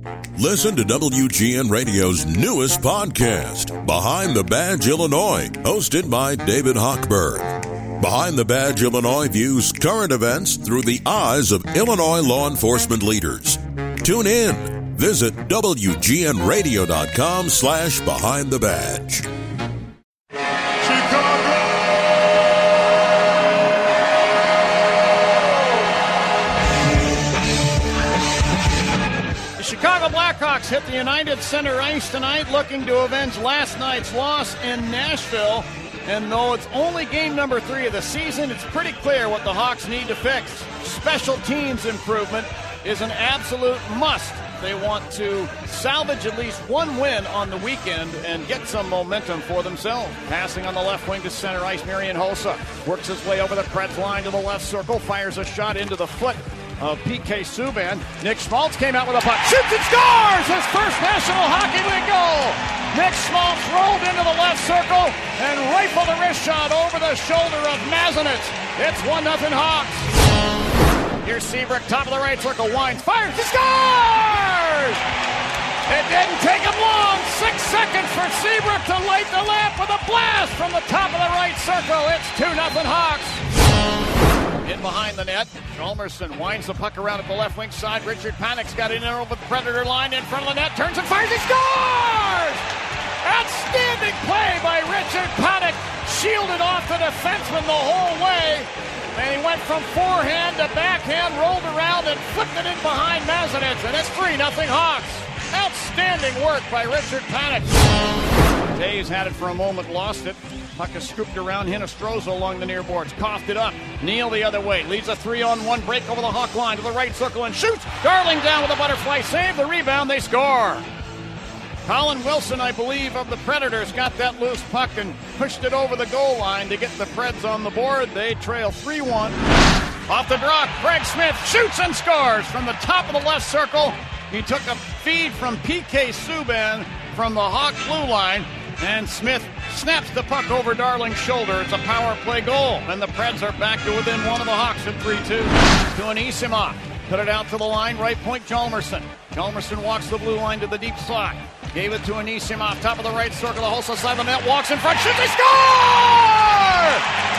Listen to WGN Radio's newest podcast, Behind the Badge Illinois, hosted by David Hochberg. Behind the Badge Illinois views current events through the eyes of Illinois law enforcement leaders. Tune in. Visit WGNRadio.com/Behind the Badge. Chicago Blackhawks hit the United Center ice tonight looking to avenge last night's loss in Nashville. And though it's only game number 3 of the season, it's pretty clear what the Hawks need to fix. Special teams improvement is an absolute must. They want to salvage at least one win on the weekend and get some momentum for themselves. Passing on the left wing to center ice, Marian Hossa works his way over the Preds line to the left circle, fires a shot into the foot of P.K. Subban. Nick Schmaltz came out with a puck, shoots and scores! His first National Hockey League goal! Nick Schmaltz rolled into the left circle and rifled a wrist shot over the shoulder of Mazanec. It's 1-0 Hawks. Here's Seabrook, top of the right circle, winds, fires, he scores! It didn't take him long, 6 seconds for Seabrook to light the lamp with a blast from the top of the right circle. It's 2-0 Hawks. In behind the net, Chalmerson winds the puck around at the left wing side. Richard Panik's got it in over the Predator line in front of the net, turns and fires, he scores! Outstanding play by Richard Panik, shielded off the defenseman the whole way. And he went from forehand to backhand, rolled around and flipped it in behind Mazanec, and it's 3-0 Hawks. Outstanding work by Richard Panik. Taves had it for a moment, lost it. Puck is scooped around Hinostroza along the near boards. Coughed it up. Neal the other way. Leads a 3-on-1 break over the Hawk line to the right circle and shoots. Darling down with a butterfly save. The rebound. They score. Colin Wilson, I believe, of the Predators got that loose puck and pushed it over the goal line to get the Preds on the board. They trail 3-1. Off the draw, Craig Smith shoots and scores from the top of the left circle. He took a feed from P.K. Subban from the Hawk blue line. And Smith snaps the puck over Darling's shoulder. It's a power play goal. And the Preds are back to within one of the Hawks at 3-2. To Anisimov. Put it out to the line. Right point, Chalmerson. Chalmerson walks the blue line to the deep slot. Gave it to Anisimov. Top of the right circle. The Hossa side of the net. Walks in front. Shoots. They score!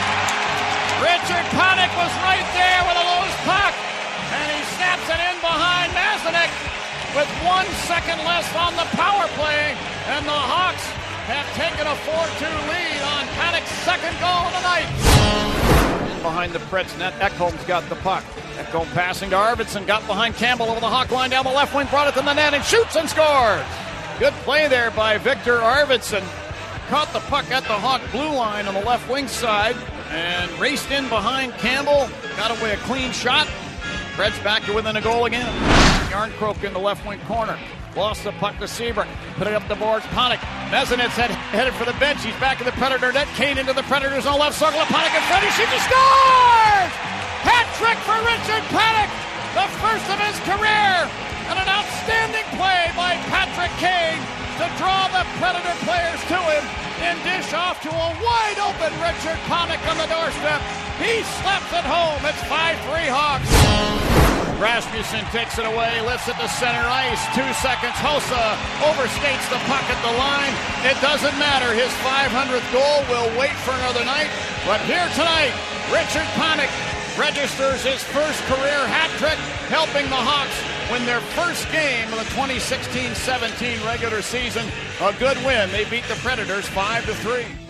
Richard Panik was right there with a loose puck. And he snaps it in behind Mazanec with 1 second left on the power play. And the Hawks have taken a 4-2 lead on Panik's second goal of the night. In behind the Preds net, Ekholm's got the puck. Ekholm passing to Arvidsson, got behind Campbell over the Hawk line down the left wing, brought it to the net and shoots and scores. Good play there by Victor Arvidsson. Caught the puck at the Hawk blue line on the left wing side and raced in behind Campbell. Got away a clean shot. Preds back to within a goal again. Yarncroke in the left wing corner. Lost the puck to Seabrook. Put it up the boards. Panik. Mazanec headed for the bench. He's back in the Predator net. Kane into the Predators on the left circle. Panik in front. He shoots and scores! Hat trick for Richard Panik. The first of his career. And an outstanding play by Patrick Kane to draw the Predator players to him and dish off to a wide open Richard Panik on the doorstep. He slaps it home. It's 5-3 Hawks. Rasmussen takes it away, lifts it to center ice, 2 seconds. Hossa overskates the puck at the line. It doesn't matter. His 500th goal will wait for another night. But here tonight, Richard Panik registers his first career hat trick, helping the Hawks win their first game of the 2016-17 regular season. A good win. They beat the Predators 5-3.